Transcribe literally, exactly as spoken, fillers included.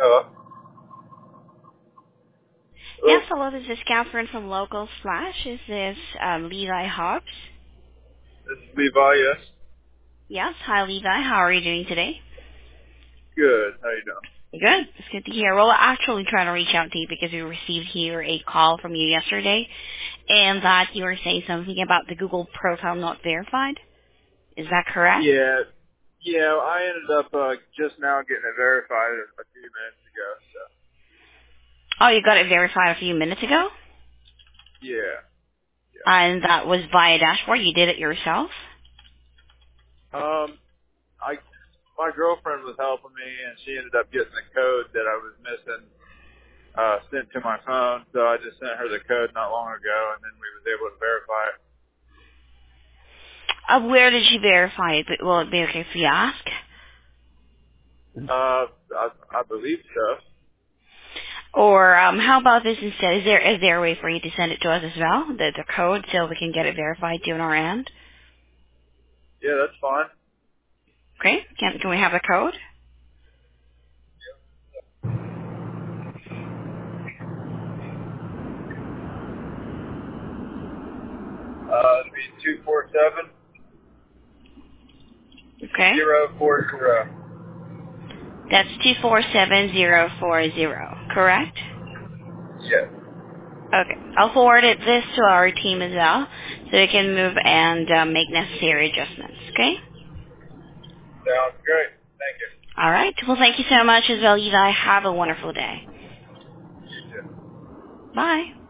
Hello? Hello? Yes, hello, this is Catherine from Local Slash. Is this um, Levi Hobbs? This is Levi, yes? Yes, hi Levi. How are you doing today? Good. How you doing? Good. It's good to hear. Well, we're actually trying to reach out to you because we received here a call from you yesterday, and that you were saying something about the Google profile not verified. Is that correct? Yeah. Yeah, I ended up uh, just now getting it verified a, a few minutes ago, so. Oh, you got it verified a few minutes ago? Yeah. Yeah. And that was via dashboard? You did it yourself? Um, I, my girlfriend was helping me, and she ended up getting the code that I was missing uh, sent to my phone, so I just sent her the code not long ago, and then we was able to verify it. Uh, where did you verify it? Will it be okay if we ask? Uh, I, I believe so. Or um, how about this instead? Is there is there a way for you to send it to us as well, the the code, so we can get it verified too on our end? Yeah, that's fine. Okay. Can can we have the code? Uh, it'd be two four seven Okay. zero four zero. That's two four seven zero four zero. Correct. Yes. Okay. I'll forward it this to our team as well, so they can move and uh, make necessary adjustments. Okay. Sounds great. Thank you. All right. Well, thank you so much as well, Levi. Have a wonderful day. You too. Bye.